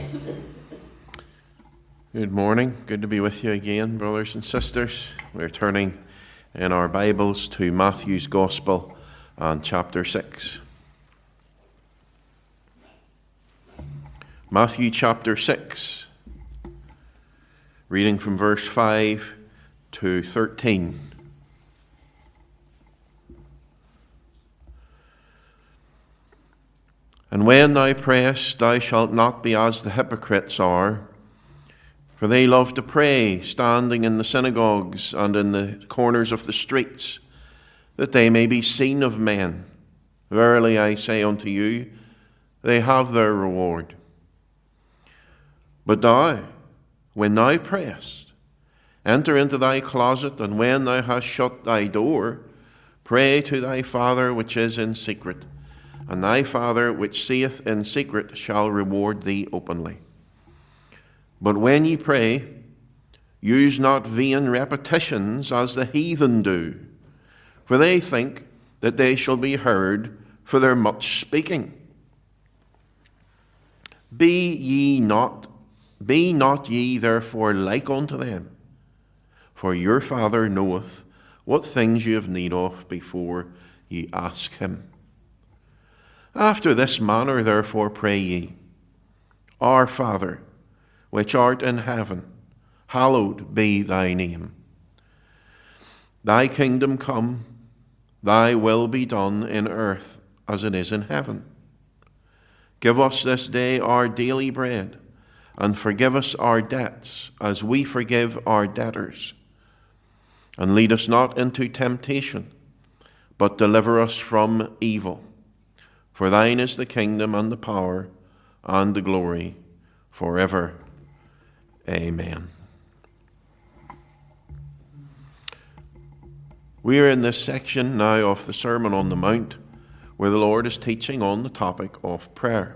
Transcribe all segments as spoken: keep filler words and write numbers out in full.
Good morning. Good to be with you again, brothers and sisters. We're turning in our Bibles to Matthew's Gospel and chapter six. Matthew chapter six, reading from verse five to thirteen. And when thou prayest, thou shalt not be as the hypocrites are, for they love to pray, standing in the synagogues and in the corners of the streets, that they may be seen of men. Verily I say unto you, they have their reward. But thou, when thou prayest, enter into thy closet, and when thou hast shut thy door, pray to thy Father which is in secret, and thy Father which seeth in secret shall reward thee openly. But when ye pray, use not vain repetitions as the heathen do, for they think that they shall be heard for their much speaking. Be ye not, be not ye therefore like unto them, for your Father knoweth what things ye have need of before ye ask him. After this manner therefore pray ye, Our Father, which art in heaven, hallowed be thy name. Thy kingdom come, thy will be done in earth as it is in heaven. Give us this day our daily bread, and forgive us our debts as we forgive our debtors. And lead us not into temptation, but deliver us from evil. For thine is the kingdom and the power and the glory forever. Amen. We are in this section now of the Sermon on the Mount, where the Lord is teaching on the topic of prayer.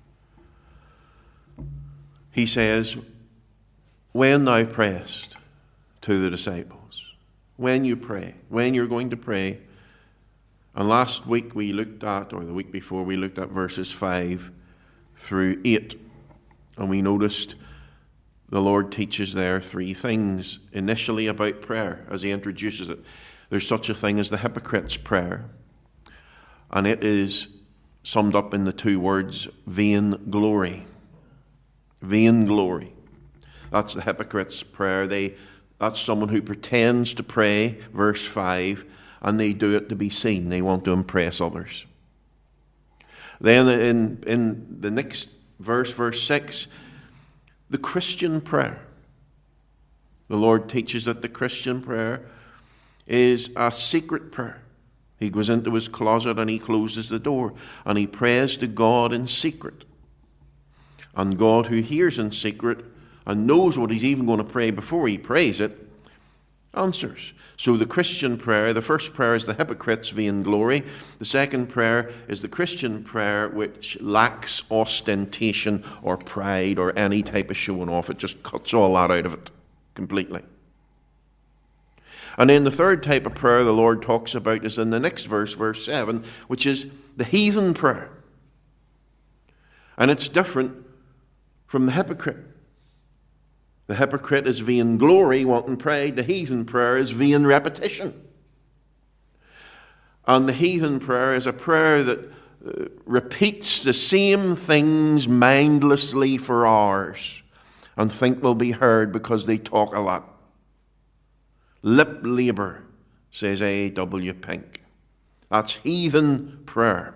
He says, when thou prayest, to the disciples, when you pray, when you're going to pray. And last week we looked at, or the week before, we looked at verses five through eight, and we noticed the Lord teaches there three things initially about prayer as he introduces it. There's such a thing as the hypocrite's prayer, and it is summed up in the two words, vain glory. Vain glory. That's the hypocrite's prayer. They, that's someone who pretends to pray, verse five, and they do it to be seen. They want to impress others. Then in, in the next verse, verse six, the Christian prayer. The Lord teaches that the Christian prayer is a secret prayer. He goes into his closet and he closes the door and he prays to God in secret. And God, who hears in secret and knows what he's even going to pray before he prays it, answers. So the Christian prayer, the first prayer is the hypocrite's vain glory. The second prayer is the Christian prayer which lacks ostentation or pride or any type of showing off. It just cuts all that out of it completely. And then the third type of prayer the Lord talks about is in the next verse, verse seven, which is the heathen prayer. And it's different from the hypocrite. The hypocrite is vain glory, wanting pride. The heathen prayer is vain repetition. And the heathen prayer is a prayer that uh, repeats the same things mindlessly for hours and think they'll be heard because they talk a lot. Lip labor, says A W Pink. That's heathen prayer.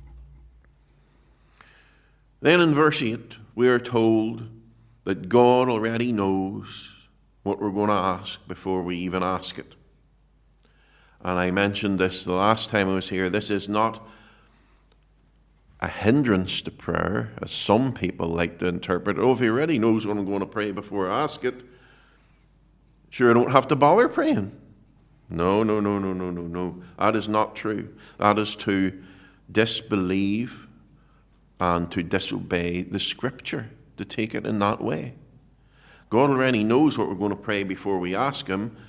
Then in verse eight, we are told that God already knows what we're going to ask before we even ask it. And I mentioned this the last time I was here. This is not a hindrance to prayer, as some people like to interpret. Oh, if he already knows what I'm going to pray before I ask it, sure, I don't have to bother praying. No, no, no, no, no, no, no. That is not true. That is to disbelieve and to disobey the Scripture, to take it in that way. God already knows what we're going to pray before we ask him,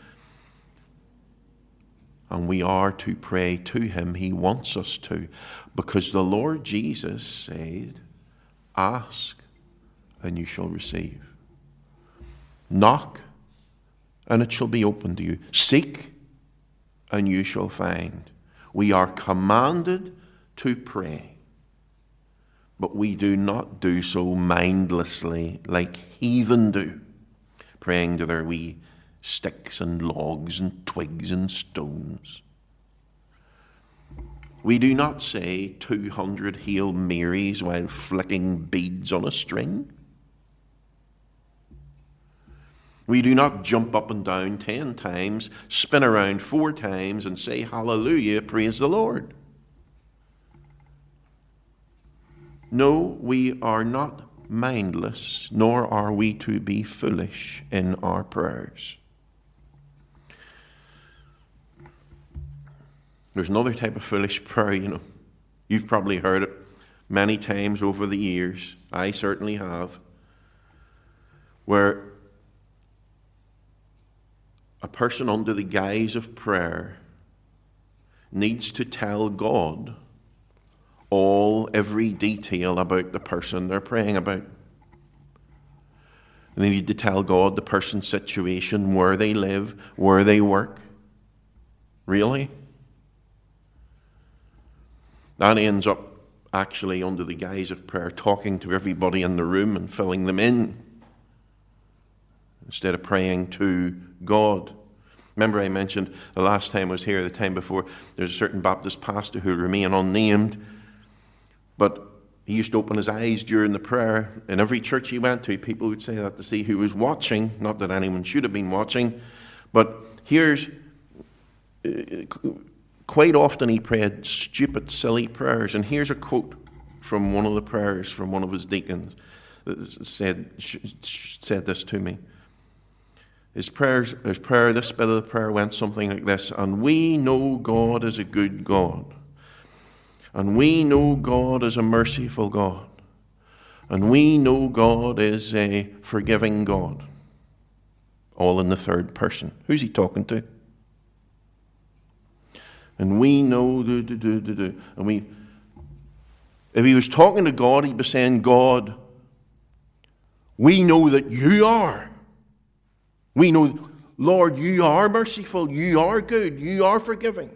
and we are to pray to him. He wants us to, because the Lord Jesus said, ask, and you shall receive. Knock, and it shall be opened to you. Seek, and you shall find. We are commanded to pray, but we do not do so mindlessly like heathen do, praying to their wee sticks and logs and twigs and stones. We do not say two hundred Hail Marys while flicking beads on a string. We do not jump up and down ten times, spin around four times, and say, Hallelujah, praise the Lord. No, we are not mindless, nor are we to be foolish in our prayers. There's another type of foolish prayer, you know. You've probably heard it many times over the years. I certainly have. Where a person under the guise of prayer needs to tell God all, every detail about the person they're praying about. And they need to tell God the person's situation, where they live, where they work. Really? That ends up actually under the guise of prayer talking to everybody in the room and filling them in instead of praying to God. Remember I mentioned the last time I was here, the time before, there's a certain Baptist pastor who will remain unnamed, but he used to open his eyes during the prayer. In every church he went to, people would say that to see who was watching. Not that anyone should have been watching, but here's... Uh, Quite often he prayed stupid, silly prayers. And here's a quote from one of the prayers from one of his deacons that said, said this to me. His, prayers, his prayer, this bit of the prayer went something like this. And we know God is a good God. And we know God is a merciful God. And we know God is a forgiving God. All in the third person. Who's he talking to? And we know, do, do, do, do, do. And we, if he was talking to God, he'd be saying, God, we know that you are. We know, Lord, you are merciful, you are good, you are forgiving.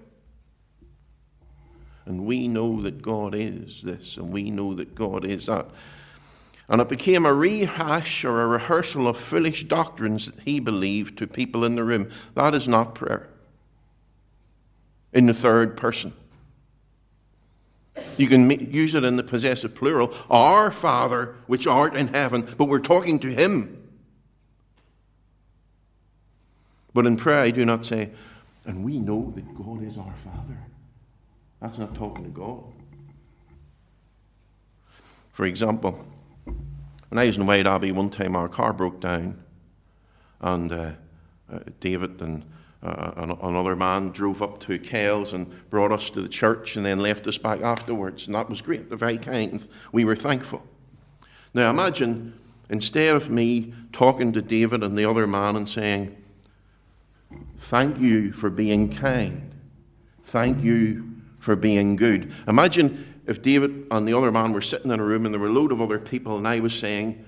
And we know that God is this, and we know that God is that. And it became a rehash or a rehearsal of foolish doctrines that he believed to people in the room. That is not prayer. In the third person. You can use it in the possessive plural. Our Father, which art in heaven, but we're talking to him. But in prayer, I do not say, and we know that God is our Father. That's not talking to God. For example, when I was in White Abbey one time, our car broke down, and uh, uh, David and Uh, another man drove up to Kells and brought us to the church and then left us back afterwards. And that was great. They're very kind. We were thankful. Now imagine, instead of me talking to David and the other man and saying, thank you for being kind. Thank you for being good. Imagine if David and the other man were sitting in a room and there were a load of other people and I was saying,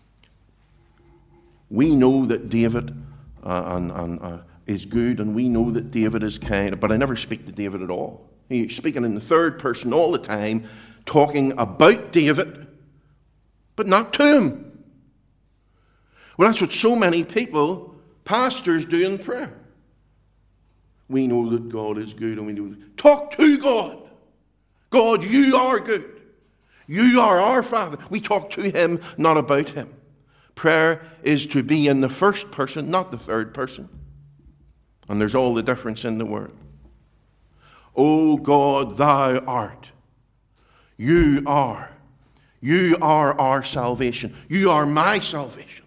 we know that David uh, and... and uh, is good, and we know that David is kind, but I never speak to David at all. He's speaking in the third person all the time, talking about David, but not to him. Well, that's what so many people, pastors, do in prayer. We know that God is good, and we know. Talk to God. God, you are good. You are our Father. We talk to him, not about him. Prayer is to be in the first person, not the third person. And there's all the difference in the word. O God, thou art. You are. You are our salvation. You are my salvation.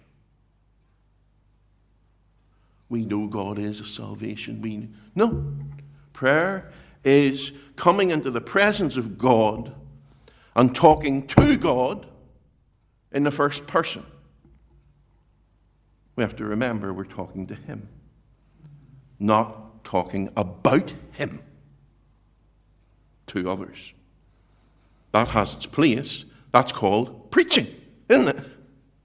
We know God is a salvation. We No. Prayer is coming into the presence of God and talking to God in the first person. We have to remember we're talking to him. Not talking about him to others. That has its place. That's called preaching, isn't it?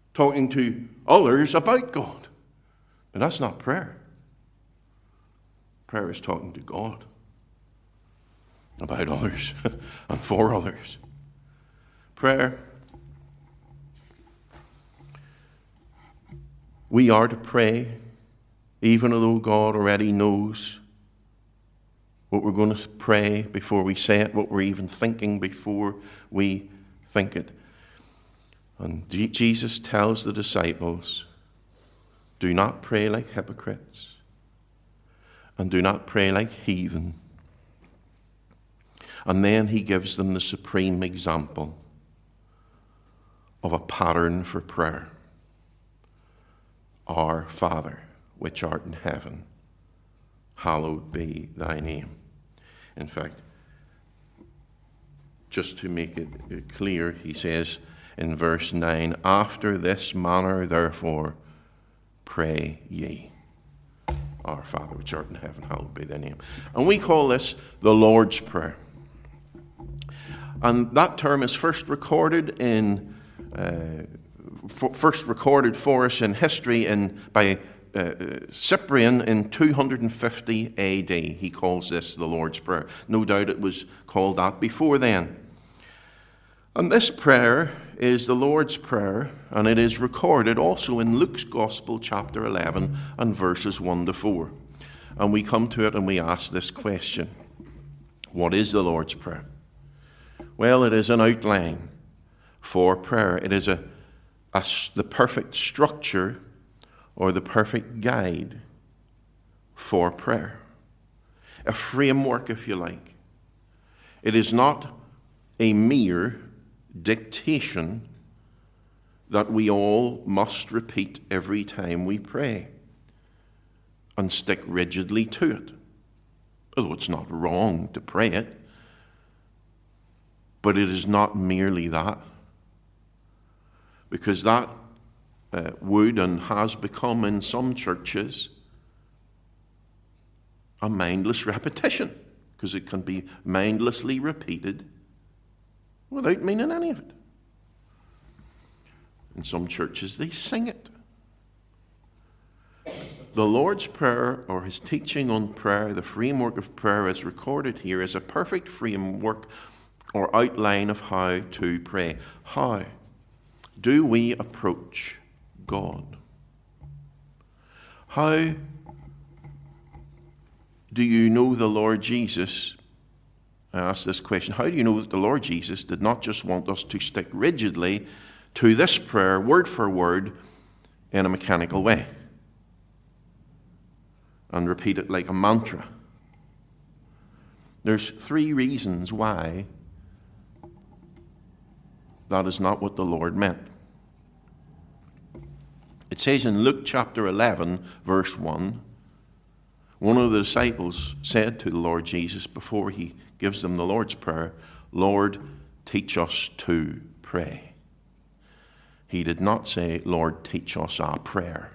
talking to others about God. But that's not prayer. Prayer is talking to God about others and for others. Prayer. We are to pray, even though God already knows what we're going to pray before we say it, what we're even thinking before we think it. And Jesus tells the disciples, do not pray like hypocrites, and do not pray like heathen. And then he gives them the supreme example of a pattern for prayer. Our Father, which art in heaven, hallowed be thy name. In fact, just to make it clear, he says in verse nine, after this manner, therefore, pray ye. Our Father, which art in heaven, hallowed be thy name. And we call this the Lord's Prayer. And that term is first recorded in, uh, f- first recorded for us in history in by uh, Cyprian in two hundred fifty A D. He calls this the Lord's Prayer. No doubt it was called that before then. And this prayer is the Lord's Prayer, and it is recorded also in Luke's Gospel, chapter eleven, and verses one to four. And we come to it and we ask this question. What is the Lord's Prayer? Well, it is an outline for prayer. It is a, a, the perfect structure or the perfect guide for prayer. A framework, if you like. It is not a mere dictation that we all must repeat every time we pray and stick rigidly to it. Although it's not wrong to pray it, but it is not merely that. Because that uh, would and has become in some churches a mindless repetition, because it can be mindlessly repeated without meaning any of it. In some churches, they sing it. The Lord's Prayer, or his teaching on prayer, the framework of prayer as recorded here, is a perfect framework or outline of how to pray. How do we approach God? How do you know the Lord Jesus? I ask this question. How do you know that the Lord Jesus did not just want us to stick rigidly to this prayer, word for word, in a mechanical way and repeat it like a mantra? There's three reasons why that is not what the Lord meant. It says in Luke chapter eleven, verse one, one of the disciples said to the Lord Jesus before he gives them the Lord's Prayer, Lord, teach us to pray. He did not say, Lord, teach us our prayer,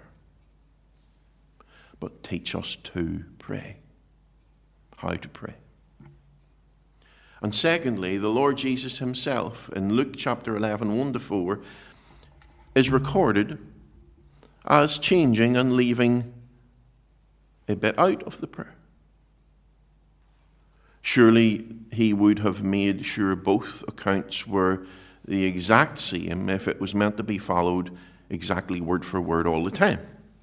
but teach us to pray. How to pray. And secondly, the Lord Jesus himself in Luke chapter eleven, one to four, is recorded as changing and leaving a bit out of the prayer. Surely he would have made sure both accounts were the exact same if it was meant to be followed exactly word for word all the time.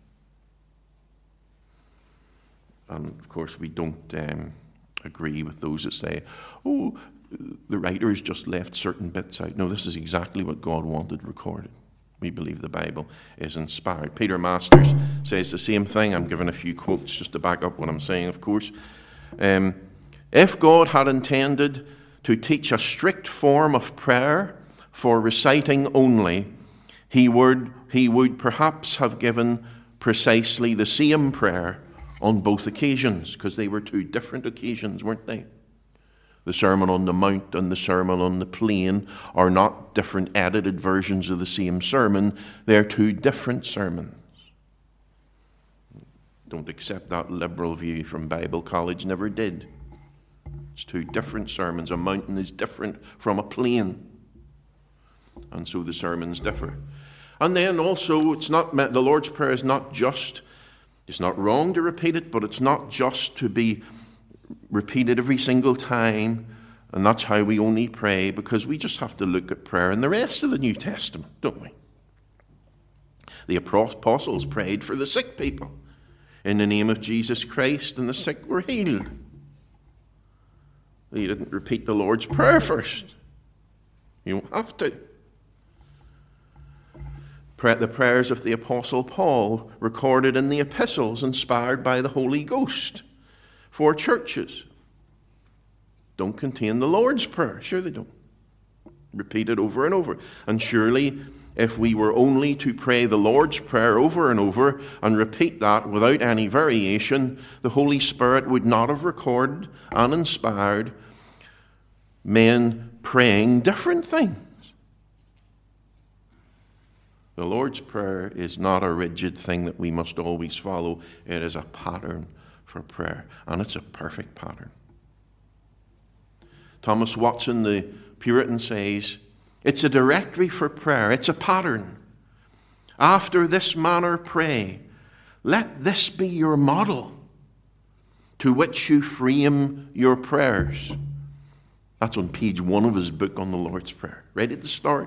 And of course we don't um, agree with those that say, oh, the writers just left certain bits out. No, this is exactly what God wanted recorded. We believe the Bible is inspired. Peter Masters says the same thing. I'm giving a few quotes just to back up what I'm saying, of course. Um, if God had intended to teach a strict form of prayer for reciting only, he would, he would perhaps have given precisely the same prayer on both occasions, because they were two different occasions, weren't they? The Sermon on the Mount and the Sermon on the Plain are not different edited versions of the same sermon. They're two different sermons. Don't accept that liberal view from Bible College, never did. It's two different sermons. A mountain is different from a plain. And so the sermons differ. And then also, it's not the Lord's Prayer is not just, it's not wrong to repeat it, but it's not just to be repeated every single time, and that's how we only pray, because we just have to look at prayer in the rest of the New Testament, don't we? The apostles prayed for the sick people in the name of Jesus Christ, and the sick were healed. They didn't repeat the Lord's Prayer first. You don't have to. The prayers of the Apostle Paul, recorded in the epistles, inspired by the Holy Ghost for churches, don't contain the Lord's Prayer. Sure they don't. Repeat it over and over. And surely, if we were only to pray the Lord's Prayer over and over and repeat that without any variation, the Holy Spirit would not have recorded and inspired men praying different things. The Lord's Prayer is not a rigid thing that we must always follow. It is a pattern for prayer, and it's a perfect pattern. Thomas Watson, the Puritan, says, it's a directory for prayer. It's a pattern. After this manner pray. Let this be your model to which you frame your prayers. That's on page one of his book on the Lord's Prayer. Right at the start.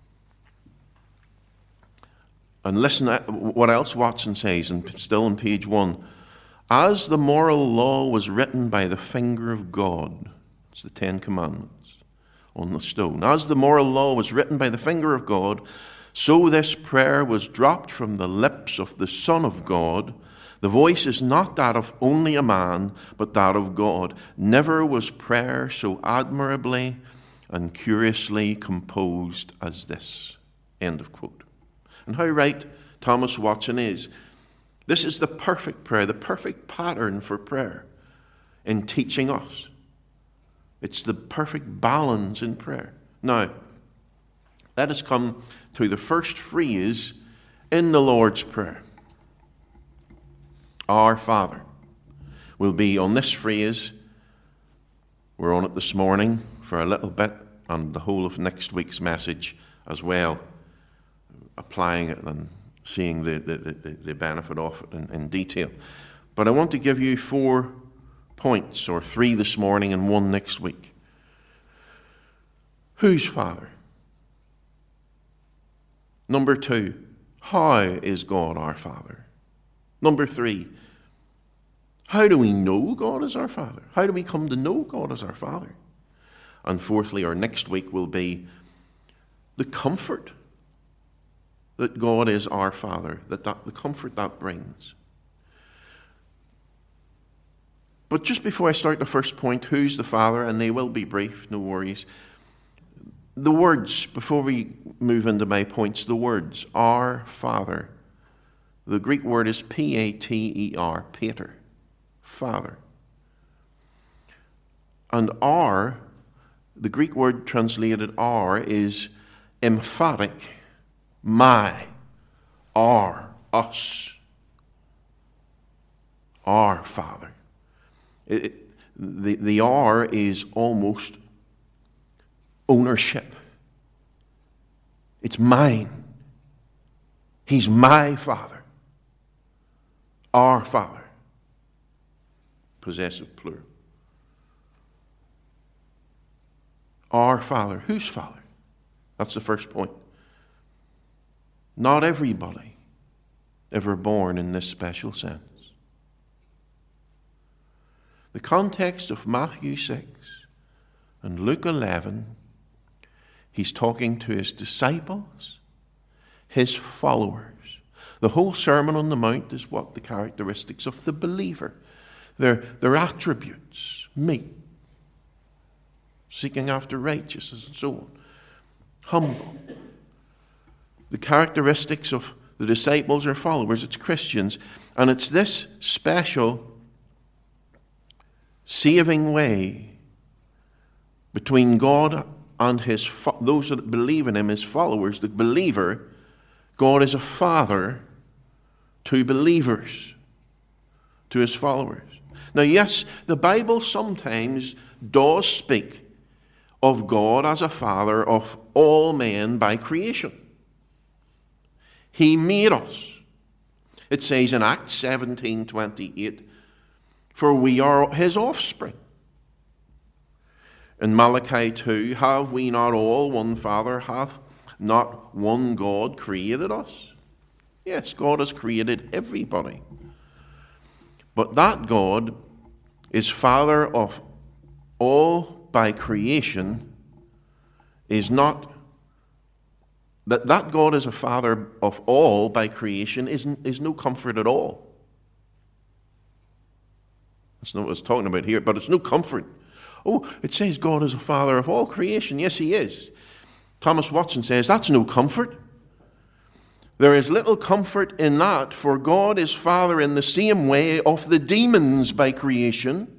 And listen to what else Watson says, and still on page one. As the moral law was written by the finger of God, it's the Ten Commandments on the stone. As the moral law was written by the finger of God, so this prayer was dropped from the lips of the Son of God. The voice is not that of only a man, but that of God. Never was prayer so admirably and curiously composed as this. End of quote. And how right Thomas Watson is. This is the perfect prayer, the perfect pattern for prayer in teaching us. It's the perfect balance in prayer. Now, let us come to the first phrase in the Lord's Prayer. Our Father. We'll be on this phrase. We're on it this morning for a little bit, and the whole of next week's message as well, applying it and seeing the, the, the, the benefit of it in, in detail. But I want to give you four points, or three this morning and one next week. Whose Father? Number two, how is God our Father? Number three, how do we know God is our Father? How do we come to know God as our Father? And fourthly, or next week, will be the comfort that God is our Father, that, that the comfort that brings. But just before I start the first point, who's the Father? And they will be brief, no worries. The words, before we move into my points, the words, our Father. The Greek word is P A T E R, Pater, Father. And our, the Greek word translated our, is emphatic. My, our, us, our Father. It, it, the, the our is almost ownership. It's mine. He's my Father. Our Father. Possessive plural. Our Father. Whose Father? That's the first point. Not everybody ever born in this special sense. The context of Matthew six and Luke eleven, he's talking to his disciples, his followers. The whole Sermon on the Mount is what the characteristics of the believer, their, their attributes, meet. Seeking after righteousness and so on. Humble. The characteristics of the disciples or followers, it's Christians, and it's this special saving way between God and his those that believe in him, his followers, the believer. God is a father to believers, to his followers. Now, yes, the Bible sometimes does speak of God as a father of all men by creation. He made us. It says in Acts seventeen twenty-eight, for we are his offspring. In Malachi two, have we not all one Father? Hath not one God created us? Yes, God has created everybody. But that God is Father of all by creation is not, that, that God is a Father of all by creation is, is no comfort at all. That's not what it's talking about here, but it's no comfort. Oh, it says God is a Father of all creation. Yes, he is. Thomas Watson says that's no comfort. There is little comfort in that, for God is Father in the same way of the demons by creation,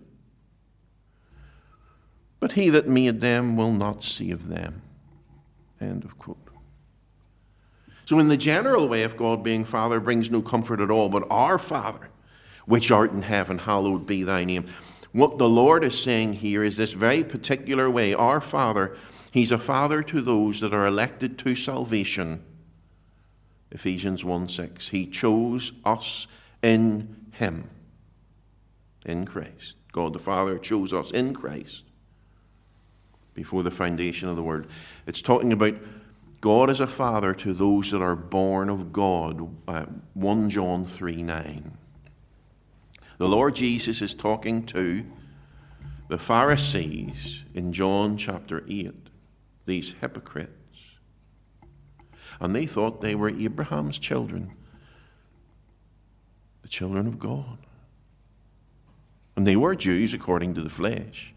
but he that made them will not save them. End of quote. So in the general way of God being Father brings no comfort at all, but our Father, which art in heaven, hallowed be thy name. What the Lord is saying here is this very particular way. Our Father, he's a Father to those that are elected to salvation. Ephesians one six. He chose us in him, in Christ. God the Father chose us in Christ before the foundation of the world. It's talking about God as a Father to those that are born of God. Uh, First John three nine. The Lord Jesus is talking to the Pharisees in John chapter eight, these hypocrites. And they thought they were Abraham's children, the children of God. And they were Jews according to the flesh.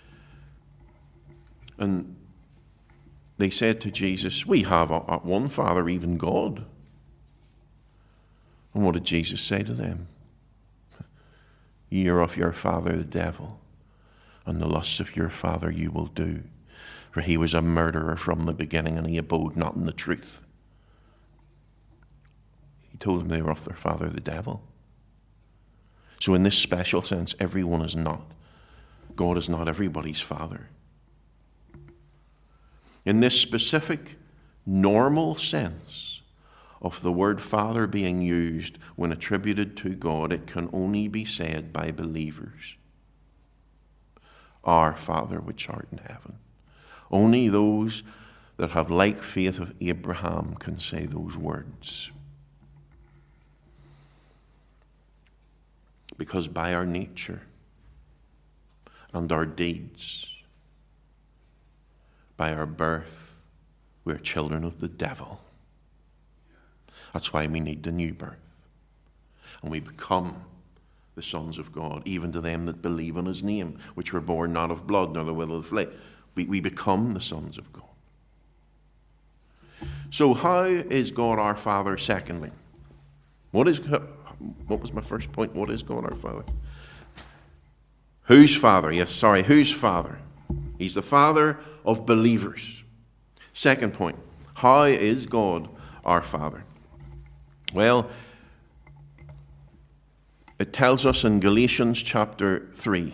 And they said to Jesus, we have a, a one Father, even God. And what did Jesus say to them? Ye are of your father the devil, and the lusts of your father you will do. For he was a murderer from the beginning, and he abode not in the truth. He told them they were of their father the devil. So in this special sense, everyone is not. God is not everybody's father. In this specific, normal sense of the word Father being used when attributed to God, it can only be said by believers. Our Father which art in heaven. Only those that have like faith of Abraham can say those words. Because by our nature and our deeds, by our birth, we're children of the devil. That's why we need the new birth. And we become the sons of God, even to them that believe on his name, which were born not of blood, nor the will of the flesh. We, we become the sons of God. So how is God our Father, secondly? What is, what was my first point? What is God our Father? Whose Father? Yes, sorry, whose Father? He's the Father of believers. Second point, how is God our Father? Well, it tells us in Galatians chapter three,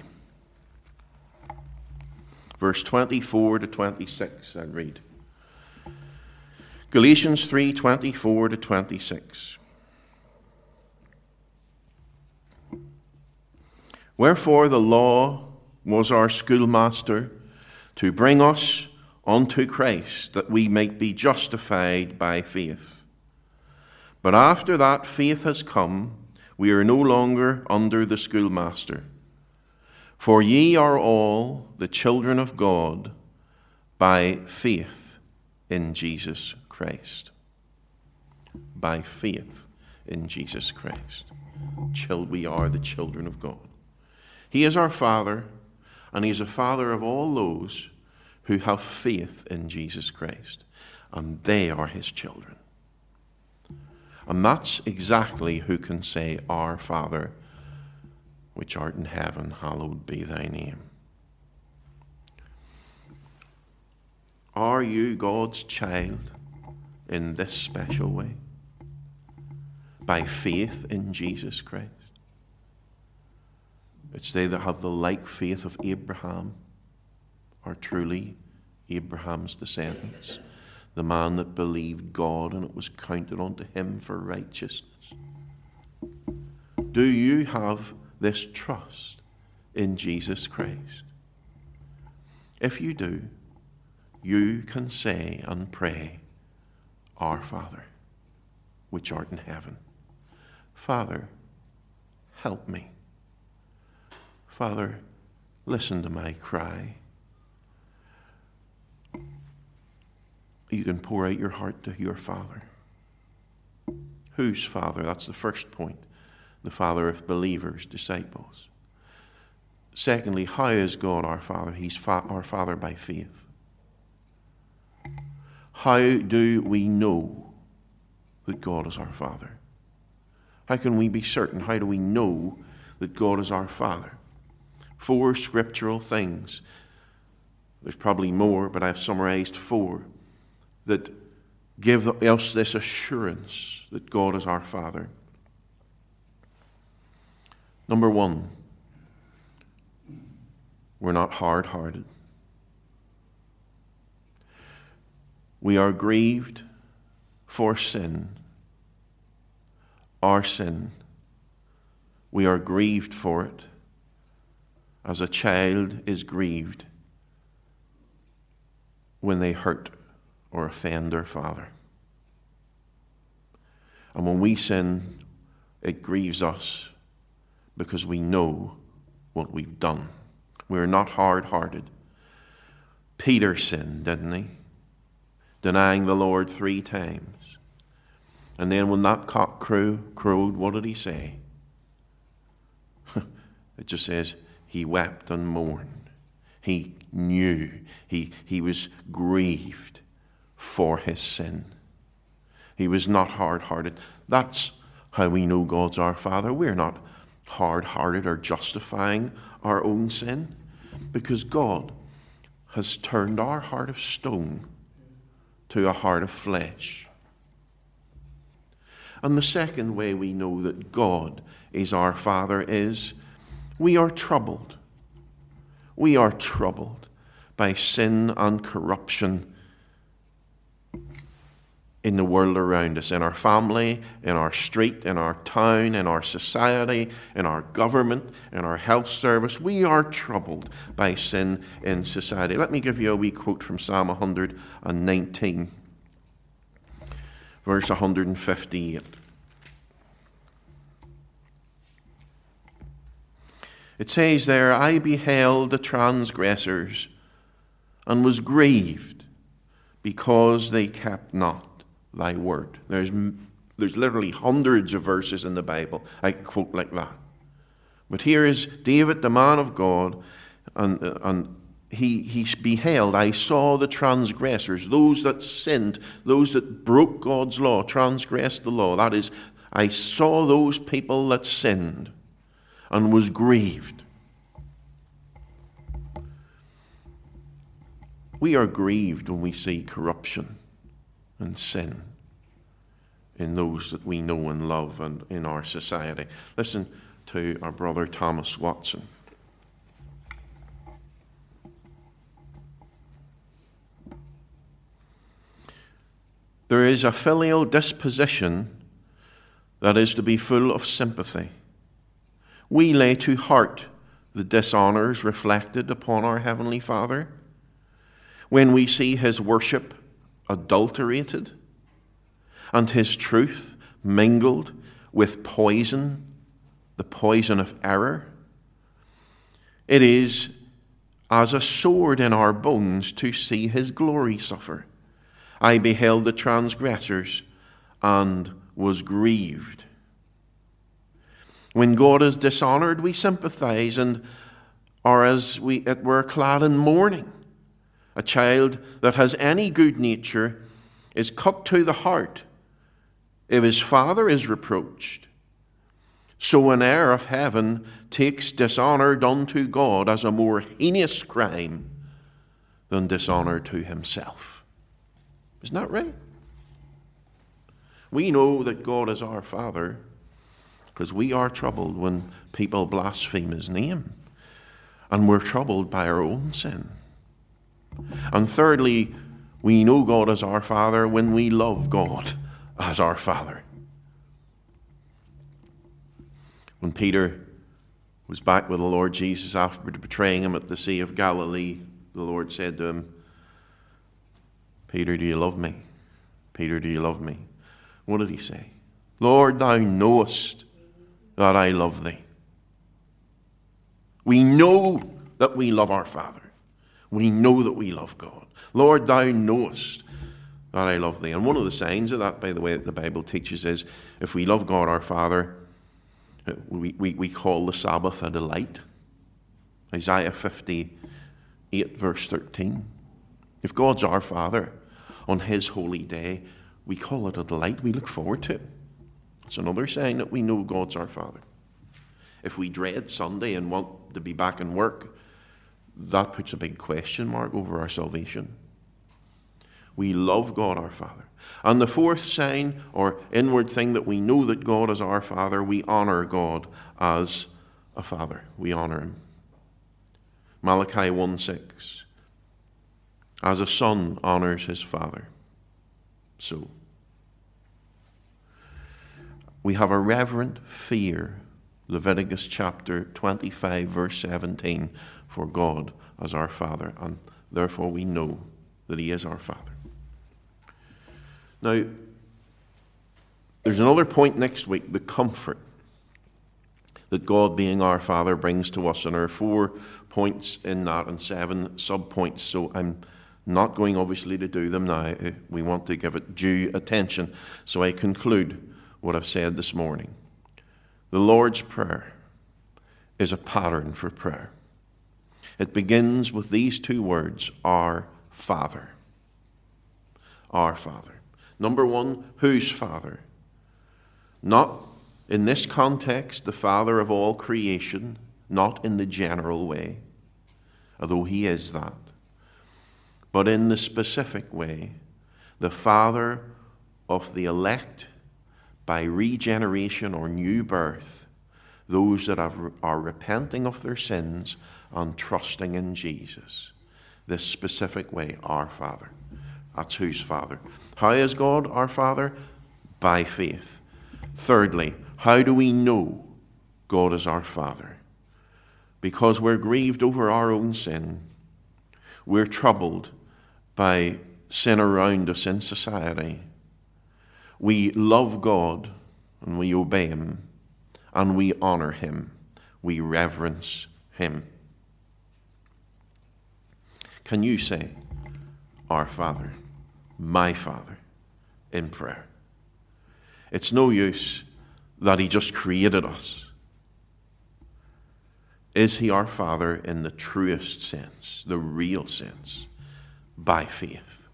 verse twenty-four to twenty-six, I'll read. Galatians three, twenty-four to twenty-six. Wherefore the law was our schoolmaster to bring us unto Christ, that we might be justified by faith. But after that faith has come, we are no longer under the schoolmaster. For ye are all the children of God by faith in Jesus Christ. By faith in Jesus Christ. We are the children of God. He is our Father, and he is a Father of all those who have faith in Jesus Christ. And they are his children. And that's exactly who can say, Our Father, which art in heaven, hallowed be thy name. Are you God's child in this special way? By faith in Jesus Christ? It's they that have the like faith of Abraham are truly Abraham's descendants. the man that believed God and it was counted unto him for righteousness. Do you have this trust in Jesus Christ? If you do, you can say and pray, Our Father, which art in heaven. Father, help me. Father, listen to my cry. You can pour out your heart to your Father. Whose Father? That's the first point. The Father of believers, disciples. Secondly, how is God our Father? He's fa- our Father by faith. How do we know that God is our Father? How can we be certain? How do we know that God is our Father? Four scriptural things. There's probably more, but I've summarized four that give us this assurance that God is our Father. Number one, we're not hard-hearted. We are grieved for sin, our sin. We are grieved for it as a child is grieved when they hurt or offend their father. And when we sin, it grieves us because we know what we've done. We're not hard-hearted. Peter sinned, didn't he? Denying the Lord three times. And then when that cock crew crowed, what did he say? It just says, he wept and mourned. He knew. He, he was grieved for his sin. He was not hard-hearted. That's how we know God's our Father. We're not hard-hearted or justifying our own sin, because God has turned our heart of stone to a heart of flesh. And the second way we know that God is our Father is we are troubled. We are troubled by sin and corruption in the world around us, in our family, in our street, in our town, in our society, in our government, in our health service. We are troubled by sin in society. Let me give you a wee quote from Psalm one hundred nineteen, verse one hundred fifty-eight. It says there, I beheld the transgressors and was grieved because they kept not thy word. There's, there's literally hundreds of verses in the Bible I quote like that. But here is David, the man of God, and, and he, he beheld, I saw the transgressors, those that sinned, those that broke God's law, transgressed the law. That is, I saw those people that sinned and was grieved. We are grieved when we see corruption and sin in those that we know and love and in our society. Listen to our brother Thomas Watson. There is a filial disposition that is to be full of sympathy. We lay to heart the dishonours reflected upon our Heavenly Father when we see his worship adulterated and his truth mingled with poison, the poison of error. It is as a sword in our bones to see his glory suffer. I beheld the transgressors and was grieved. When God is dishonoured, we sympathise and are as we it were clad in mourning. A child that has any good nature is cut to the heart if his father is reproached. So an heir of heaven takes dishonour done to God as a more heinous crime than dishonour to himself. Isn't that right? We know that God is our Father because we are troubled when people blaspheme his name, and we're troubled by our own sin. And thirdly, We know God as our Father when we love God as our Father. When Peter was back with the Lord Jesus after betraying him at the Sea of Galilee, the Lord said to him, Peter, do you love me? Peter, do you love me? What did he say? Lord, thou knowest that I love thee. We know that we love our Father. We know that we love God. Lord, thou knowest that I love thee. And one of the signs of that, by the way, that the Bible teaches is if we love God our Father, we, we, we call the Sabbath a delight. Isaiah fifty-eight, verse thirteen. If God's our Father, on his holy day, we call it a delight. We look forward to it. It's another sign that we know God's our Father. If we dread Sunday and want to be back in work, that puts a big question mark over our salvation. We love God our Father. And the fourth sign or inward thing that we know that God is our Father, we honor God as a Father. We honor him. Malachi one six. As a son honors his father, so we have a reverent fear, Leviticus chapter twenty-five, verse seventeen, for God as our Father, and therefore we know that he is our Father. Now, there's another point next week, the comfort that God being our Father brings to us, and there are four points in that and seven sub-points, so I'm not going obviously to do them now. We want to give it due attention. So I conclude what I've said this morning. The Lord's Prayer is a pattern for prayer. It begins with these two words, our Father. Our Father. Number one, whose Father? Not in this context, the Father of all creation, not in the general way, although he is that. But in the specific way, the Father of the elect by regeneration or new birth, those that have, are repenting of their sins and trusting in Jesus. This specific way, our Father. That's whose Father. How is God our Father? By faith. Thirdly, how do we know God is our Father? Because we're grieved over our own sin. We're troubled by sin around us in society. We love God and we obey him and we honor him. We reverence him. Can you say, our Father, my Father, in prayer? It's no use that he just created us. Is he our Father in the truest sense, the real sense? By faith.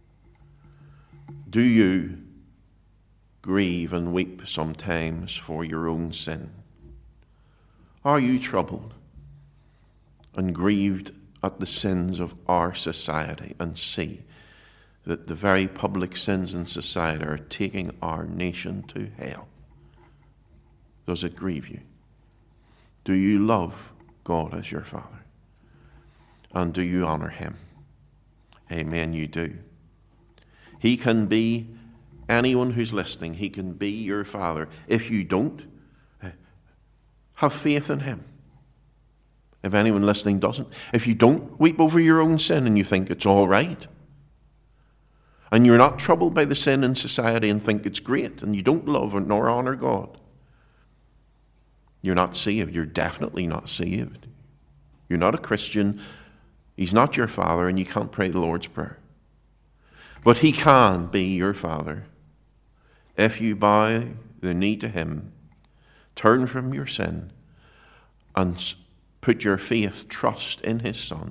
Do you grieve and weep sometimes for your own sin? Are you troubled and grieved at the sins of our society and see that the very public sins in society are taking our nation to hell? Does it grieve you? Do you love God as your Father? And do you honor him? Amen, you do. He can be anyone who's listening. He can be your Father. If you don't, have faith in him. If anyone listening doesn't, if you don't weep over your own sin and you think it's all right, and you're not troubled by the sin in society and think it's great, and you don't love nor honor God, you're not saved. You're definitely not saved. You're not a Christian. He's not your Father, and you can't pray the Lord's Prayer. But he can be your Father if you bow the knee to him, turn from your sin, and put your faith, trust in his Son.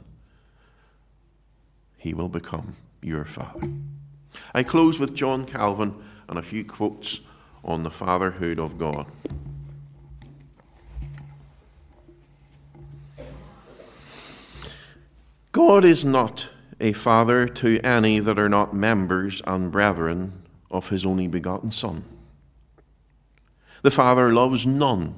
He will become your Father. I close with John Calvin and a few quotes on the fatherhood of God. God is not a father to any that are not members and brethren of his only begotten Son. The Father loves none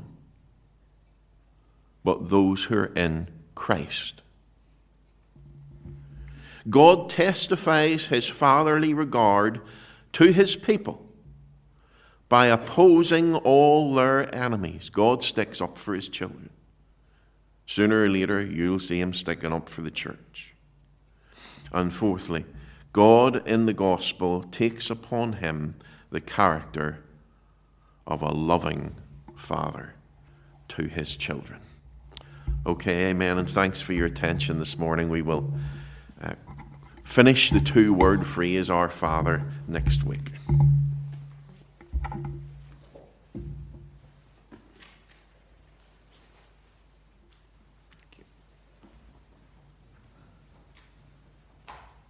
but those who are in Christ. God testifies his fatherly regard to his people by opposing all their enemies. God sticks up for his children. Sooner or later, you'll see him sticking up for the church. And fourthly, God in the gospel takes upon him the character of a loving father to his children. Okay, amen, and thanks for your attention this morning. We will uh, finish the two-word phrase, Our Father, next week.